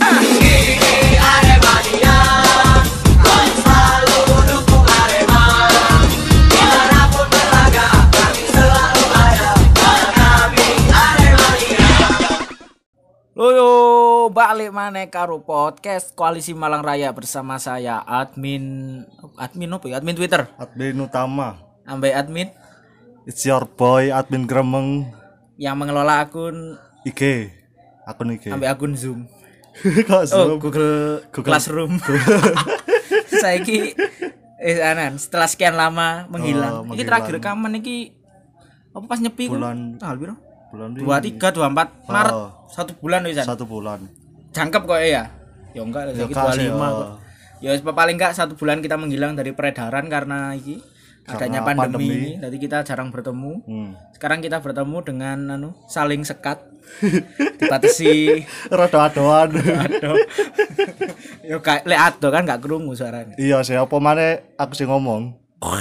Ini Aremania, kau selalu dukung Arema. Dimanapun berlaga, kami selalu ada. Karena kami Aremania. Loyo, balik maneh karo podcast Koalisi Malang Raya bersama saya admin apa ya? Admin Twitter, Admin utama. ambek admin It's your boy admin Gremeng yang mengelola akun IG. Akun IG. ambek akun Zoom. Kok Zoom? Google Classroom. Saiki setelah sekian lama menghilang. Iki menghilang. terakhir rekaman iki apa pas nyepi ku? Bulan- Tanggal piro? Bulan 23 24 Maret. 1 bulan wisan. 1 bulan. Jangkep kok ya. Ya enggak, Ya saiki kasih, 25 kok. Ya paling enggak 1 bulan kita menghilang dari peredaran karena iki adanya Karena pandemi pandemi. ini. Jadi kita jarang bertemu. Hmm. Sekarang kita bertemu dengan saling sekat. Dibatasi. Rada-adoan. Aduh. Yo kayak lek ado kan enggak krungu suaranya. Iya, siapa maneh aku sing ngomong.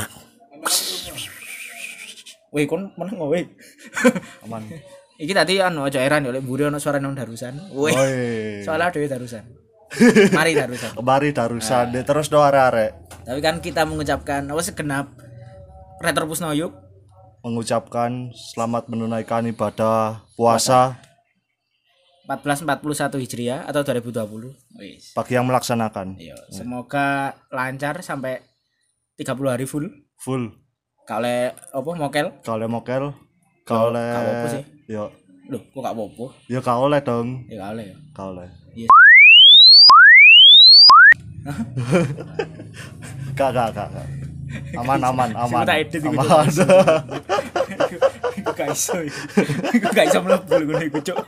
Weh kon meneng weh. Aman. Iki tadi aja heran yo lek mburi ono suara nang darusan. Weh. Oi. Soalnya dhewe darusan. Mari darusan. Kembali darusan deh terus do arek-arek Tapi kan kita mengucapkan segenap Retropus Noyuk mengucapkan selamat menunaikan ibadah puasa 1441 Hijriah atau 2020. Wis. bagi yang melaksanakan. Iya, semoga lancar sampai 30 hari full. Full. Kale apa mokel? Kalau mokel, Gak kalau apa-apa sih. yo Loh, kok gak apa-apa? yo gak oleh dong. Ya kale ya. Gak oleh. Iya. Gak. Aman. Sing tak edit iku, Aman. Iku gak iso. Iku gak iso mlebu ngono iku, Cuk.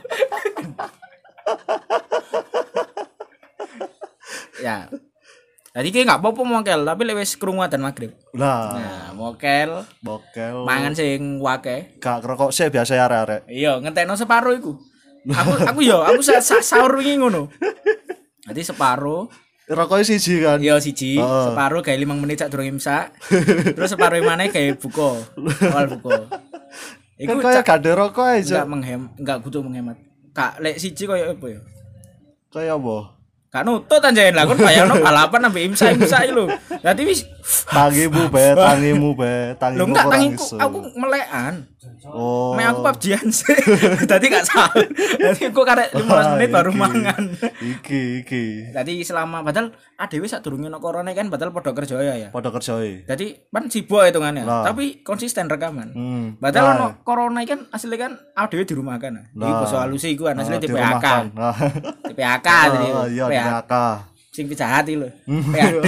Ya. Tadi ki gak apa-apa mokel, tapi lek wis krungu adzan magrib. Lah, Nah, mokel bokel. mangan sing wake. Gak rokok sih biasa ya arek-arek. Iya, ngentekno separo iku. Aku sahur wingi ngono. Jadi separo, Rokoknya siji kan. iya siji, Heeh. separo gawe 5 menit sak durung imsak. Terus separo yang mana gawe buka. Awal buka. Kan kayak gak ada rokok aja. enggak butuh menghemat. Kak lek siji koyo apa ya? Kayak apa? Gak nutut anjen lah kon bayangno balapan ambek imsak lho. Dadi wis Tangimu be. lho Tangimu enggak kurang tangiku iso. aku melekan. Oh. Mek aku PUBG-an sih. Dadi gak sahur. Dadi aku karek 15 menit baru Iki. mangan. Iki. Tadi selama padahal adewe sak durunge ono corona kan padahal padha kerja ya. Padha kerjai. Jadi kan sibuk hitungannya, Lah. tapi konsisten rekaman. Nah. Padahal ono corona kan asli kan adewe dirumahkan. Iki Lah. basa halusi iku kan asli di PHK. dirumahkan. Nah. Di PHK tadi. Iya, di PHK. Sing pijahat iki lho. PHK.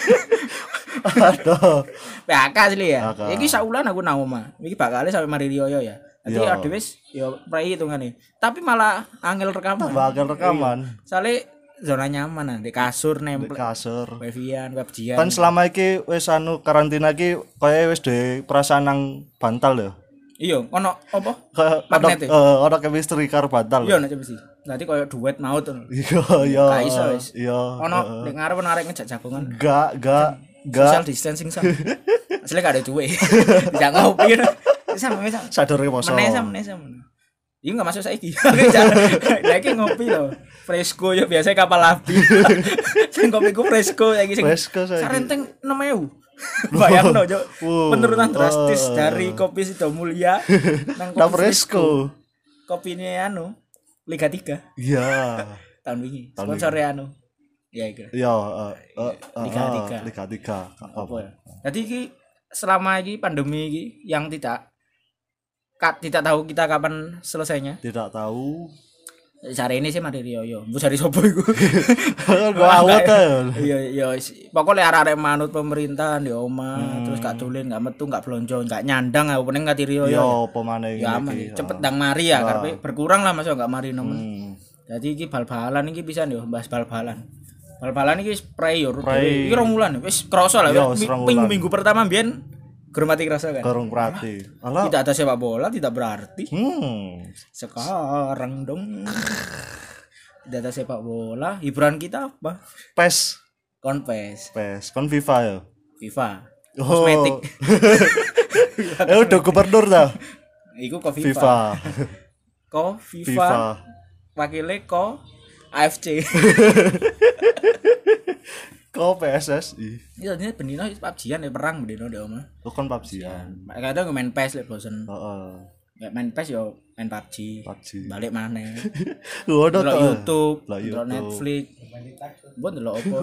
Aduh. PHK asli ya. PHK. Iki saulan aku nang omah. Iki bakale sampai mari riyo ya. Jadi Iya. adewe wis ya prei hitungane. Tapi malah angel rekaman. Bakal rekaman Soale zona nyaman di kasur di nempel. kasur. Wifi-an, PUBG-an. Kan selama iki wis karantina iki kaya wis de perasaan nang bantal ya. Iya, ono apa? Kayak Magnet ya? ada chemistry karo bantal. Iya nek mesti. Nanti koyo duet maut ngono. Iya. Gak iso wis. Iya. Ono nek ngarep narik ngejak jagongan. Gak. Social distancing sam. Asli gak ada duwe. Bisa ngopi. Sama. Sadar ke poso. Meneh sam. Iya enggak masuk saiki. Lagi ngopi lho. Fresco ya biasa kapal api. Sing kopiku fresco saiki sing Fresco saiki. sarenteng 6.000. Bayangno, Cuk. Wow. Penurunan drastis dari kopi Sido Mulia nang Nah, kopi fresco. Kopinya Liga 3 Iya. tahun wingi. Tahun Sponsornya ya iku. Iya, Liga 3. Liga 3. Apa ya? Jadi iki selama iki pandemi iki yang tidak tahu kita kapan selesainya. Tidak tahu. Cari ini sih mari Rio. Bu cari sopo iku. Gua awet ya. Iya, pokoknya arek-arek manut pemerintahan di omah, terus gak dolen, gak metu, gak blonjo, gak nyandang aku ning ngati Rio Iya, ya. apa maneh Ya aman, iki. cepet ndang mari ya, karepe berkurang lah masuk gak mari nemen. Jadi iki bal-balan iki bisa yo bahas bal-balan. Bal-balan iki spray yo. Iki rong wulan wis krasa lah. Iya, wis rong wulan. Minggu pertama mbiyen Germati kerasa kan. Gorong perhati. Alah. Tidak ada sepak bola tidak berarti. Sekarang dong. Tidak ada sepak bola, hiburan kita apa? PES. Konpes, Kon FIFA ya. FIFA, Oh. kosmetik. Udah gubernur dah. Iku ko FIFA. FIFA. Ko FIFA. FIFA. Wakile ko AFC. Kok PSSI? Iya ini bendino PUBG-an ya perang bendino ndek omah. Lu kan PUBG-an. Kadang main PES lek bosen. Heeh. Ya main PES yo main PUBG. Balik maneh. Ngono Delok to. YouTube, Lah, delok YouTube. Netflix. Mbon delok opo.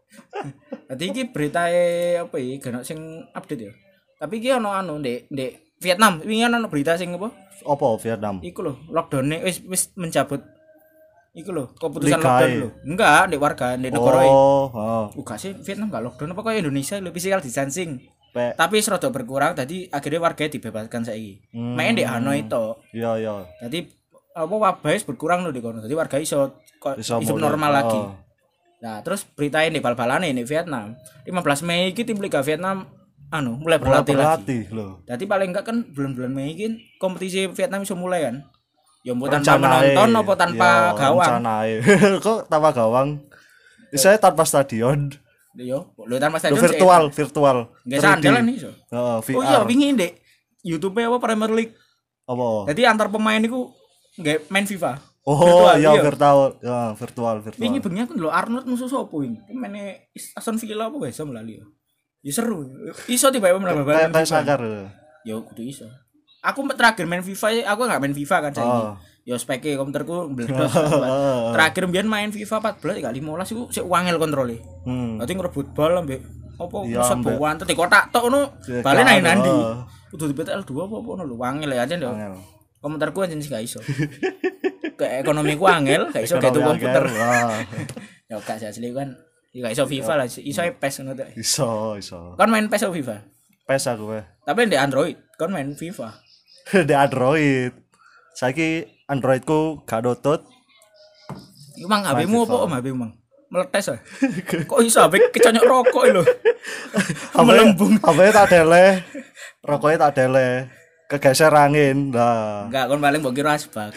Dadi iki berita apa iki genok sing update ya. Tapi iki ono anu ndek Vietnam. Wingi ono berita sing apa? Apa Vietnam? Iku lho, lockdown-e wis mencabut. Iku lho, keputusan Ligae. lockdown lho. Enggak, ndek warga ndek negara iki. Oh, heeh. Uga sih Vietnam enggak lockdown apa kayak Indonesia lho physical distancing. Pe. Tapi serada berkurang tadi akhirnya warga dibebaskan saiki. Main di Hanoi to. Iya, iya. Jadi apa wabah berkurang lho di kono. Jadi warga iso Iso hidup mulai. normal lagi. Oh. Nah, terus berita ini bal-balane di Vietnam. 15 Mei iki tim Liga Vietnam mulai Mulai berlatih lagi. berlatih loh. Jadi paling enggak kan bulan-bulan Mei iki kompetisi Vietnam iso mulai kan. Ya mbok tanpa Rencanae. penonton apa tanpa Ya, gawang. rencanae. Kok tanpa gawang? Saya tanpa stadion. Yo, lho tanpa Lo stadion virtual. Enggak 3D. sandalan iso. Heeh, VR. Oh iya, wingi ndek YouTube apa Premier League. Apa? Jadi antar pemain iku nggak main FIFA. Oh, Virtual, iya iya. virtual. Ya, virtual. Wingi bengi aku ndelok Arnold musuh sopo ini? Pemaine Aston Villa apa guys sama lali ya. Ya seru. Iso tiba-tiba menambah Kayak balan. sakar. Yo kudu iso. Aku terakhir main FIFA, aku enggak main FIFA kan saiki. Oh. Yo speke komputerku mbledos. Terakhir mbiyen main FIFA 14 gak 15 iku sik wangel kontrole. Dadi ngerebut bal ambek apa Iya, pusat ambek- bawaan tadi kotak tok ngono. Ya, Balen nang kan, nandi. oh. Kudu di PTL 2 apa ngono lho wangel ya aja ndok. Angel. Komputerku anjen sih gak iso. Kayak ekonomiku angel, gak iso kayak tuh Ekonomi komputer. angel, wah. Ya gak sih asli kan. Ya gak iso FIFA lah, iso PES ngono tok. Iso. Kan main PES atau FIFA? PES aku weh. Tapi di Android, kan main FIFA. Di Android. Saiki Androidku gak nutut. Iku mang HP-mu apa om HP-mu mang? Meletes ah. Kok iso HP keconyok rokok lho. Melembung. HP tak dele. Rokoknya tak dele. Kegeser angin. Nah. Enggak, kon paling mbok kira asbak.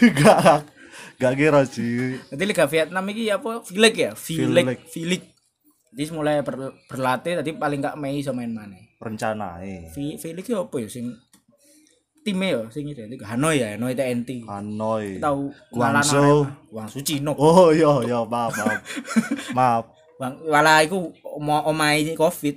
Gak kira sih. Nanti Liga Vietnam iki apa? V-League ya? V-League. Jadi mulai berlatih tadi paling gak Mei iso main maneh. Rencanae. V-League ki apa ya sing time ya sing identik Hanoi ya, Hanoi TNT. Hanoi. Tahu Guangzhou. Guangzhou Cino. Oh iya maaf. Maaf. Bang, wala iku omahe Covid.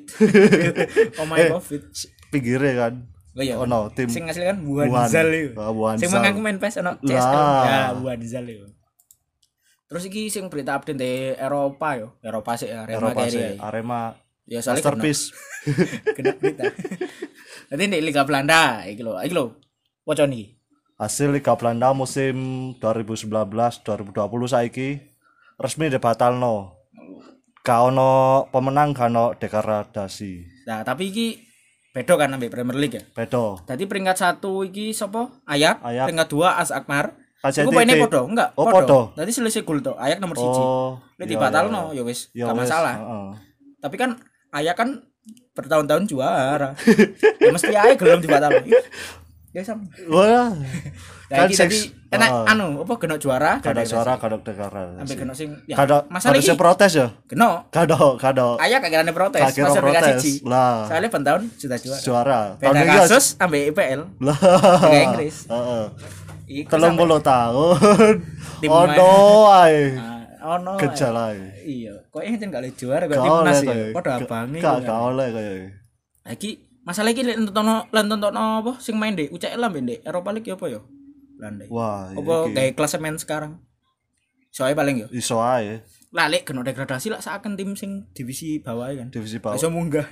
Omahe Covid. Pinggirnya kan. Oh iya. Ono tim Sing asli kan Wuhanzal iku. Wuhanzal. Sing mengaku main PES ono CS. Lah. Ya Wuhanzal iku. Terus iki sing berita update di Eropa yo. Eropa sih ya, Real Eropa Madrid. sih, Arema Ya soalnya masterpiece. kena berita. Nanti di Liga Belanda iki lho. Iki lho. Wocon iki. Hasil Liga Belanda musim 2019-2020 saiki resmi dibatalno. Gak ono pemenang, gak ono degradasi. Nah, tapi iki beda kan ambek Premier League ya. Beda. Tadi peringkat 1 iki sapa? Ayak. Ayak. Peringkat 2 AS Alkmaar. KCTT. Iku poinnya podo, enggak? Oh, podo. Tadi selisih gol to. Ayak nomor 1. Oh. Nek iya, dibatalno iya. ya wis, Ya gak wis, masalah. heeh. Tapi kan Ayak kan bertahun-tahun juara. Ya mesti Ayak gelem dibatalno. Ya sam. Wah. Nah, iki seks- tadi enak heeh. apa kena juara, Gak ada suara, gak ada degradasi. Ambek kena sing ya. Gak ada Masalah sing iki protes ya? kena. Gak ada. Ayak gak kira protes, Gak kira masuk peringkat protes. siji. Lah. Soalnya ben tahun sudah juara. Juara. Beda ini ya- kasus ambek IPL. Lah. Liga Inggris. Heeh. Iku 30 tahun. Tim Ono ae. ono. Kejal ae. Iya, kok encen gak oleh juara kok Gak timnas oleh ya. kayak. Padha abange. Gak oleh kayak. Iki masalah iki lek nontono apa sing main di UCL lah mbek Eropa League ya apa ya? Belanda. Wah, Apa iki gawe klasemen sekarang? Soalnya paling ya. iso ae Lah lek kena degradasi lah seakan tim sing divisi bawah kan. divisi bawah. Iso munggah.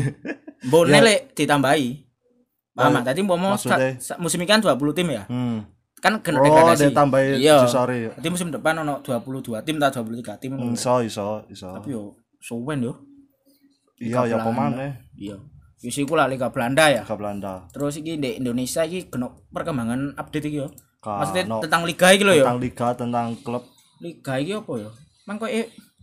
Mbone lek ditambahi. Paham tadi mau maksudnya? musim ini kan 20 tim ya. Kan kena Oh, degradasi. ditambahi Iya. sorry. Jadi musim depan ono 22 tim atau 23 tim. Iso. Tapi yo suwen yo. Iya, ya pemane. Iya. Wis iku lah Liga Belanda ya. Ke Belanda. Terus iki di Indonesia iki kena perkembangan update iki yo. Ka- Maksudnya no. tentang liga iki lho yo. Tentang liga, tentang klub. Liga iki apa yo? Mang kok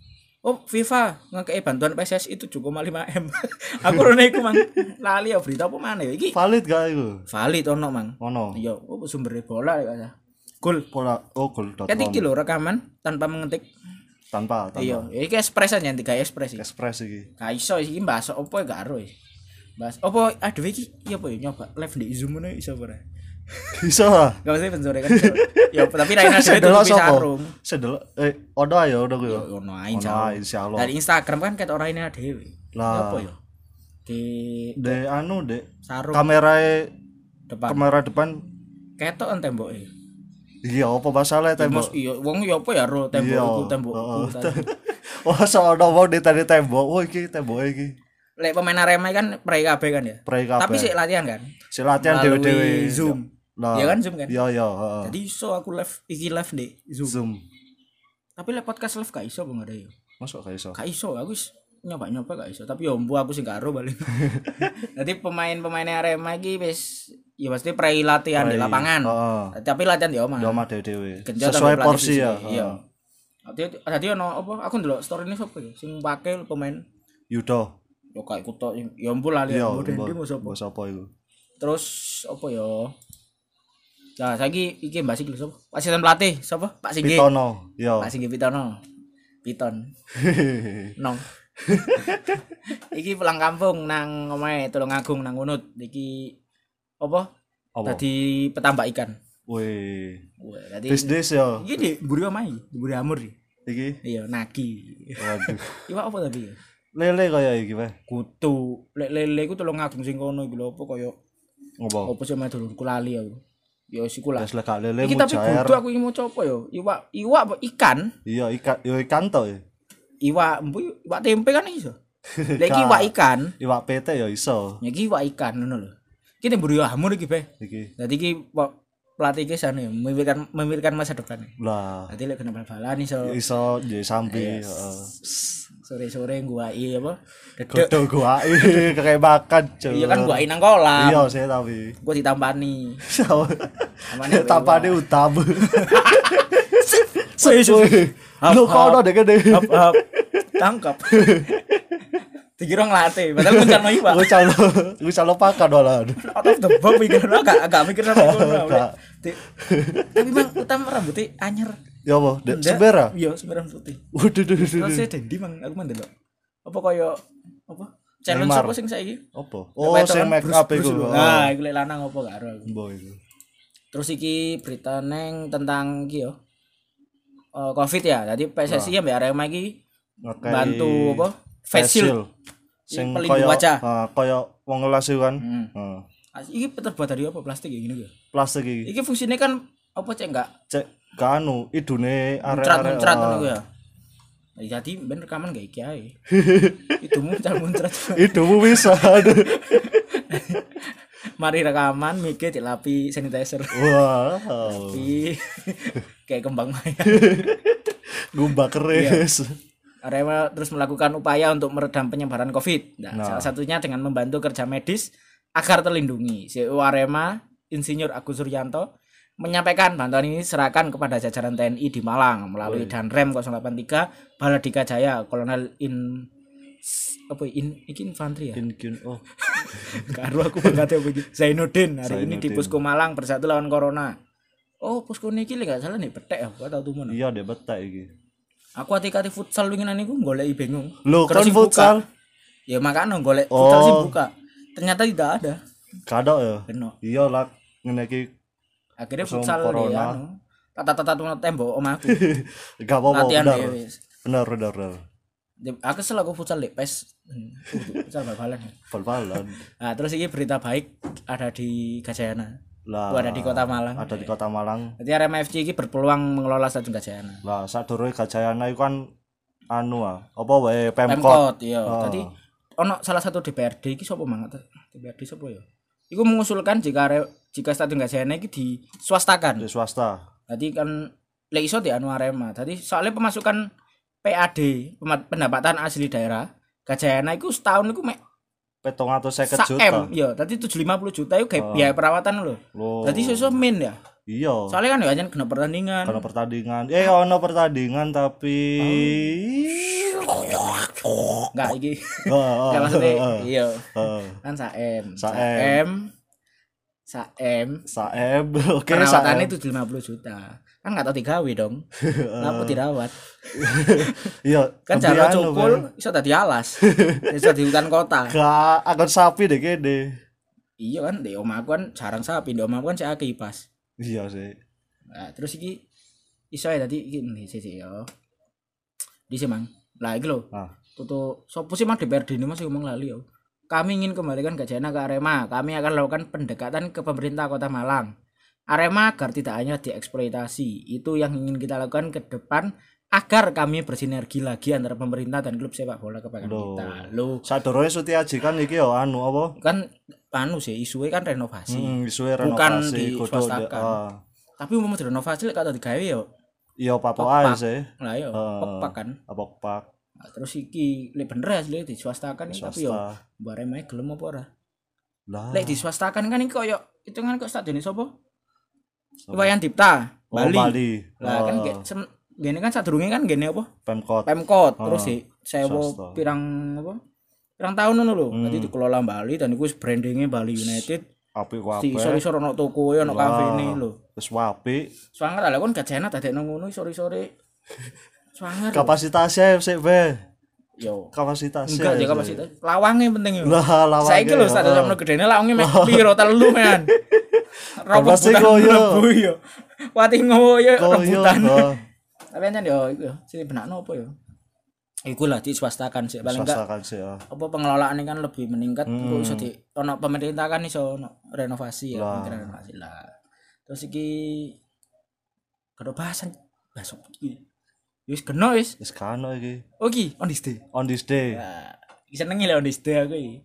FIFA ngekei bantuan PSSI 7,5 M. Aku rene iku mang lali ya berita apa mana ya iki? Valid gak iku? Valid ono mang. Ono. Iya, sumber bola ya. Gol. Pola gol.com. Ketik iki lho rekaman tanpa mengetik. Tanpa. Iya, iki ekspres aja nanti gawe ekspres iki. Express iki. Gak iso iki bahasa opo gak ero. Bahas opo aduh iki iya apa ya nyoba live di Zoom ngono iso ora? Iso ah. Enggak mesti sensore kan. Iso. Ya tapi Raina dhewe Sedelok tutupi sapa? sarung. Sedelok ono ayo ono ku yo. Ono ae Ono insyaallah. ae, insyaallah. Dari Instagram kan ket ora ini dhewe. Lah. Apa ya? Di De anu Dek. sarung Kamerae depan. kamera depan Ketokan temboke. iya apa masalah tembok. Iya, wong ya apa ya ro tembok Iya, iku tembokku heeh. tadi. Wah, sono wong di tadi tembok. Wah, iki temboke iki. Lek pemain Arema kan prei kabeh kan ya. Prei kabeh. Tapi sik latihan kan. Si latihan Melalui dewe-dewe. Zoom. Lah. Iya kan Zoom kan? Iya, iya, heeh. Jadi iso aku live di Zoom. Zoom. Tapi lek podcast live gak iso apa ada ya? Masuk gak iso. Gak iso, aku nyoba gak iso. Tapi ya mbu aku sing karo balik. Jadi pemain-pemain Arema iki wis ya pasti prei latihan di Prei, lapangan. heeh. Tapi latihan di omah. Di omah dewe-dewe. Genjot Sesuai ambil pelatih porsi ya. fisik. Iya. Tadi ono apa? Aku ndelok story ini sapa ya? Sing pake pemain Yudo. yo kayak kuto ya ampun lali Iya, model mbok- iki mau sapa. mbok sapa iku? Terus apa ya? Nah, saiki iki Mbak Sigli sapa? Asisten pelatih sapa? Pak Singgi. Pitono. Iya. Pak Singgi Pitono. Piton. Nong. Iki pulang kampung nang omahe Tulungagung nang Unut. Iki apa? Apa? Tadi petambak ikan. Wih. Wah, tadi Bisnis ya. iki di mburi omahe, mburi amur iki. Iki. Iya, naki. Waduh. Iwak apa tapi? Lele kaya iki wae. Kutu. Lek lele ku Tulungagung sing kono iki lho apa kaya Ngopo? apa sih meh dulurku lali aku. Ya siku lah. Wis lek gak lele Iki tapi mujair. kudu aku iki mau coba ya. Iwak apa ikan? Iya, ikan to ya. Iwak tempe kan iso. Lek iki iwak ikan, Iwak pete ya iso. ya iki iwak ikan ngono lho. Iki mburi hamur iki, Be. Iki. Dadi iki pelatih iki sane memikirkan masa depan. Lah, Dadi lek kena bal-balan iso iso jadi sambi, Yes. heeh. sore-sore guai apa? Dedek. Godho gua kayak makan, Cuk. Iya kan guai nang kolam. Iya, saya tapi. Gua ditampani. Tampani Tapane utam. Wis. Lu kok ono dek gede. Hap. Tangkap. Dikira ngelatih, padahal nguncalno iwak. Gue calo pakan malah. Out of the box mikir agak mikir sampai kono. Enggak. Tapi Bang utama rambutnya anyar. Ya apa? Dek Ndak. sebera. Iya, sembarang putih. Waduh. Terus saya dendi Mang, aku mandelok. Apa kaya apa? Challenge Neymar. apa sing saiki? Apa? Oh, sing make up iku. Nah, iku lek lanang apa gak ero aku. Mbok iku. Terus iki berita neng tentang iki yo. Covid ya. Jadi PSSI ya Mbak Arema iki Ngakai bantu apa? Face shield. Sing Pelindung wajah. kaya wong ngelas iku kan. Hmm. Heeh. Iki terbuat dari apa? Plastik ya gini ya. Plastik iki. Iki fungsinya kan apa cek enggak Cek kanu idune muncrat ngono ya. Jadi ben rekaman gak iki ae. Itu muncrat. Idumu bisa. Aduh. Mari rekaman mikir dilapi sanitizer. Wow. Tapi kayak kembang maya. Gumba keris. Arema terus melakukan upaya untuk meredam penyebaran Covid. Nah. Salah satunya dengan membantu kerja medis agar terlindungi. CEO Arema, Insinyur Agus Suryanto, menyampaikan bantuan ini serahkan kepada jajaran TNI di Malang melalui Danrem 083 Baladika Jaya Kolonel Infanteri ya. Oh. Karo aku banget apa iki. Zainuddin hari ini di Zainuddin. Posko Malang bersatu lawan corona. Oh, posko niki lek gak salah nih petek ya, gak tau tuh mana. Iya deh betek iki. Aku hati-hati futsal winginan niku goleki bingung. Lho Terus kan sing buka. futsal. Ya makanya golek futsal sih buka. Ternyata tidak ada. Kadok ya. Bener. Iya lah ngene iki Akhirnya Langsung futsal corona. ya anu. Tata-tata tembok omahku. gak apa-apa Latihan bener. ya wis. Bener. Aku selaku futsal di PES. Futsal bal-balan. Bal-balan. Nah, terus ini berita baik ada di Gajayana. Lah. Ada di Kota Malang. Ada di Kota Malang. Jadi Arema FC ini berpeluang mengelola Stadion Gajayana. Lah sadurunge Gajayana iku kan anu apa wae Pemkot. Pemkot iya. Oh. Jadi ono salah satu DPRD iki sapa mangat? DPRD sapa ya? Iku mengusulkan jika Stadion Gajayana iki diswastakan. Di swasta. Jadi kan lek iso di anu Arema. Jadi soalnya pemasukan PAD, pendapatan asli daerah, Gajayana iku setahun iku mek 750 juta. M, ya. Tadi 750 juta itu kayak biaya perawatan lho. Loh. Tadi sesuai min ya. Iya. Soalnya kan ya hanya kena pertandingan. Ono pertandingan. Ono pertandingan tapi Enggak iki. Oh. Ya maksudnya iya. Heeh. Kan saem. Saem. Saem. Oke, Perawatannya saem. 750 juta. Kan enggak tahu digawe dong. Kenapa dirawat? Iya, Kan tapi jaro anu, cukul Bang. iso dadi alas. Iso di hutan kota. Gak akan sapi deh kene. Iya kan, di omahku kan jarang sapi, di omahku kan cek kipas. Iya sih. Nah, terus iki iso ya tadi iki sih yo. Di sih Mang. Lah iki lho. Ah, Tutu sopo sih Mang DPRD ini masih ngomong lali yo. Kami ingin kembalikan Gajana ke Arema. Kami akan lakukan pendekatan ke pemerintah Kota Malang. Arema agar tidak hanya dieksploitasi. Itu yang ingin kita lakukan ke depan agar kami bersinergi lagi antara pemerintah dan klub sepak bola kebanggaan Loh. kita. Loh, sadurunge Sutiaji kan iki yo anu apa? kan anu sih isunya kan renovasi. Isuwe Bukan renovasi diswastakan. Tapi mau direnovasi lek kata digawe yo. Iya apa Pak. ae sih. Lah yo, pepak kan. Apa pak Nah, terus iki lek bener asli diswastakan iki, tapi yo swasta. mbare mae gelem apa ora? Lah. Lek diswastakan kan iki koyo hitungan kok stadion sapa? Sapa? Wayan Dipta, Oh, Bali. Bali. Lah kan gene kan sadurunge kan gene apa? Pemkot. Pemkot terus sih swasta. pirang apa? Pirang tahun ngono lho. Dadi dikelola Bali dan iku wis brandinge Bali United. Apik Di kabeh. isor-isor ono toko ono kafene lho. Wis apik. Swanger lah kon gajana dadekno ngono isor-isore. Swanger. lho. Kapasitasnya sik be. Yo. Kapasitasnya. Enggak ya kapasitas. Lawange penting yo. Lah lawan. Saiki lho stadion sakmono gedene lawange mek piro 3 men. Bablas sih koyo. yo. Wati ngoyo Koyo. rebutan. oh, Tapi anjen yo iku yo sing benakno apa yo. Iku lah diswastakan sih paling enggak Swastakan sih ya. apa pengelolaannya kan lebih meningkat kok iso di ono pemerintah kan iso ono renovasi ya Lah. mikir renovasi lah. Terus iki kado bahasan besok iki. Wis kena wis. Wis kano iki. Oh iki on this day. On this day. Nah, iki seneng lho on this day aku iki.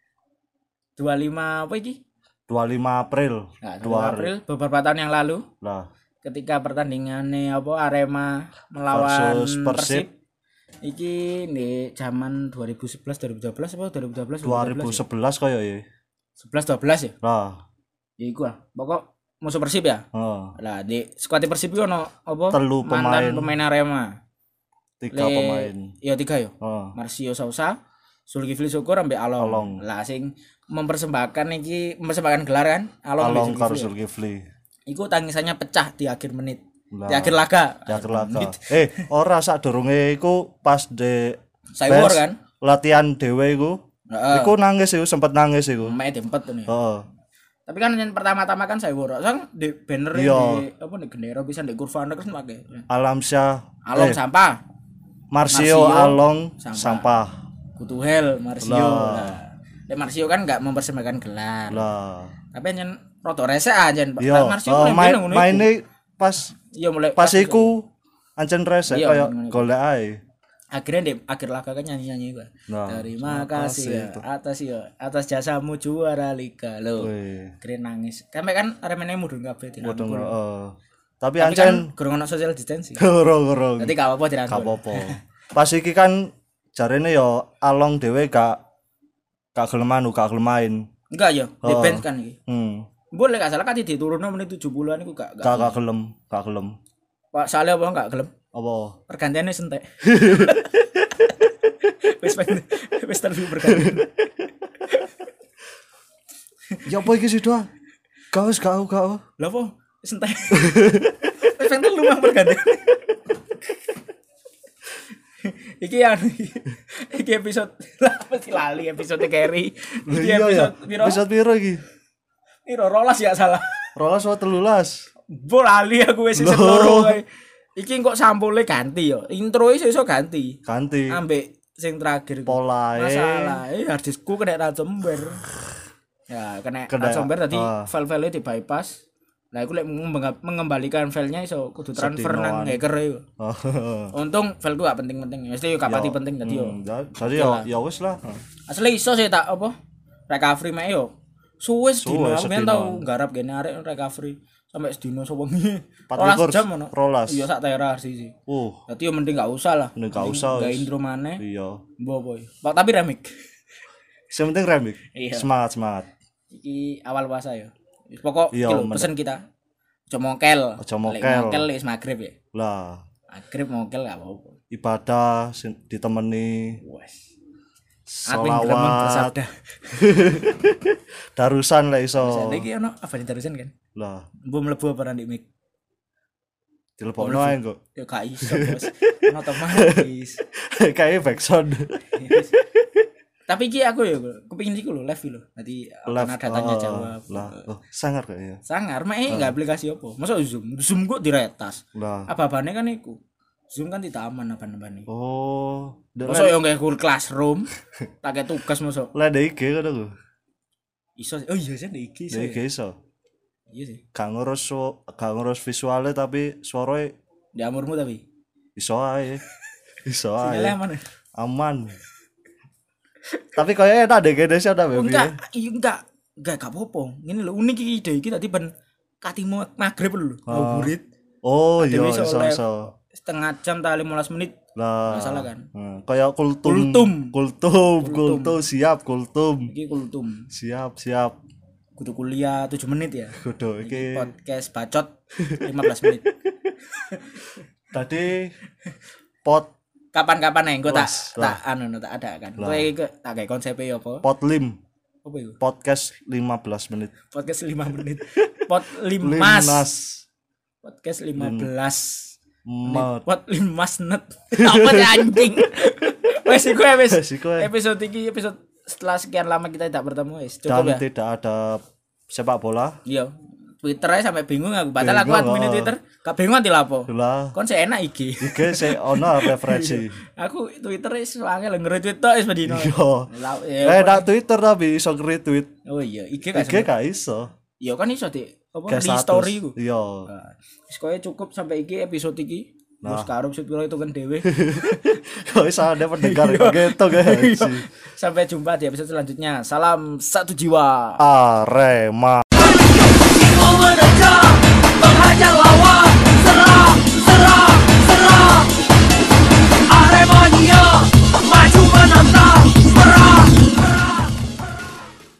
25 apa iki? 25 April. Nah, 2 Dua- April beberapa tahun yang lalu Lah. ketika pertandingannya apa Arema melawan Versus Persib. Iki di zaman 2011 2012 apa 2012 2011 koyo ya. 11 12 ya. Lah. Ya iku lah. Pokok musuh Persib ya. Oh, Lah di skuad Persib iku ono apa? Telu Mantan pemain. pemain Arema. 3 Le- pemain. Iya 3 ya. Oh. Marcio Sousa, Zulkifli Syukur ambek Along. Along. Lah sing mempersembahkan gelar kan Along, Along ambek karo Zulkifli. Zulkifli. Iku tangisannya pecah di akhir menit. Lah. Di akhir laga. Di akhir laga. Ora sadurunge iku pas de Saywar best kan. latihan dhewe iku. Heeh. Iku nangis iku sempet nangis iku. Mek dempet tuh nih. Heeh. Tapi kan yang pertama-tama kan Saywar. Sang di banner Iya. di apa di gendera bisa di kurva terus make. Alamsyah. Along sampah. Marcio Marcio, Along sampah. sampah. Kutuhel Marcio. Lah. Lah. Marcio kan enggak mempersembahkan gelar. Lah. Tapi yang roto rese aja. Iya, Marcio maine pas Iya mulai pas iku ancen resek Iya, koyo ngono iku. golek ae. akhirnya di akhir laga kan nyanyi gua. Nah, Terima kasih ya atas jasamu juara liga lo. Wih. Akhirnya nangis. Sampai kan aremane mudun kabeh Waduh, dirangkul. Tapi Tapi kan ancen kurang ono social distancing. goro-goro. Jadi gak apa-apa Gak dirangkul. apa-apa. Pas iki kan jarene yo Along dhewe gak gelem anu, gak gelem main. Enggak ya, di Oh. bench kan iki. Boleh gak salah kan diturunno menit 70-an iku gak. Gak gelem, gak gelem. Pak Saleh apa enggak gelem? Apa? Pergantiannya sentek. Wis terlalu bergantian. Ya apa iki sih doa? Gak wis gak. Lah apa? Sentek. Wis pengen telu mang pergantian. Iki anu iki episode lah mesti lali episode carry. Iki Iya ya. episode piro? Episode piro iki? Piro 12 ya salah. 12 atau 13? Bol lali aku wis season Loh. 2 kae. Iki kok sampule ganti yo. Intro iso ganti. Ganti. Ambek sing terakhir iku. Polae. Masalah, harddiskku kena ransomware. Ya, kena ransomware tadi file-file di bypass. Nah, aku lek mengembalikan filenya iso kudu transfer nang hacker iku. Untung file ku gak penting-penting. Mesti yo gak pati penting tadi yo. Jadi ya wis lah. Asli iso sih tak apa? Recovery mek yo. Suwe sedino aku men sedino. tau nggarap gene arek recovery sampai sedino sewengi. 24 jam ono. 12. Iya sak terar sih. Uh, Dadi yo mending gak usah lah. Mending gak usah, Gak wis. intro maneh. iya. Mbok boy. Tapi remik. Yang penting remik. Iya. Semangat. Iki awal puasa ya. Pokok Iya, iki lho, pesen kita. Aja mokel. Aja mokel. Lek mokel wis magrib ya. Lah, Magrib mokel gak apa-apa. ibadah ditemani Wes. Aku yang gremeng selawat, bersabda. darusan lah iso. Iki ono apa di terusan kan? Lah, Mbok mlebu apa nang mik? telepon ae kok. Ya gak iso, Bos. Ono otomatis. Kayak backsound. Tapi iki aku ya kepengin iku lho live lho. Nanti Live, akan ada tanya jawab. Lah, sangar kayaknya. Sangar mek enggak aplikasi apa. Masa Zoom kok diretas. Lah. Apa-apane kan iku. Zoom kan tidak aman apa-apane. Oh, Masa yo nggak Google Classroom, tak kayak tugas masa. lah ada IG kan aku. Iso. Oh iya sih iki iso. Ada ya. IG iso. Iya sih. Gak ngurus visualnya tapi suaranya Di amurmu tapi. iso ae. Iso Sinyalnya ae. aman. Ya? Aman. Tapi kayaknya tak ada Indonesia tak Oh, baby. enggak gak apa-apa. Ngene lho unik iki ide iki tadi ben katimu magrib lho. Ngabuburit Oh iya Dewe iso iso live. iso. setengah jam ta 15 menit. Lah. Nggak salah kan? Kayak Kultum. kultum siap kultum. Iki kultum. Siap. Kudu kuliah 7 menit ya. Kudu iki Podcast bacot 15 menit. tadi pot Kapan-kapan engko tak Wes, tak anu tak ada kan. Lah. Kowe iki tak gawe konsepnya apa? potlim Apa itu? podcast 15 menit. Podcast 5 menit. Pot 5mas. Limnas. Podcast 15. Mat. Pot 5 net. Apa sih anjing? Wes iku ya wes. Wes iku ya. Episode iki episode setelah sekian lama kita tidak bertemu wes. Dan Cukup ya. tidak ada sepak bola. Iya. Twitter aja sampai bingung aku. Padahal aku Bingung, admin Twitter. Gak bingung nanti lapo. Lah. Kon seenak iki. Iki saya ono referensi. Aku Twitter wis angel nge-retweet tok wis bedino. Yo. Lah, ya, Nak Twitter tapi iso retweet. Oh iya, iki gak Iki gak iso. iya kan iso di apa Kayak di status. story ku. Iya. Nah, wis koyo cukup sampai iki episode iki. Wis karo piro itu kan dhewe. Kok iso ada pendengar gitu guys. Sampai jumpa di episode selanjutnya. Salam satu jiwa. Arema.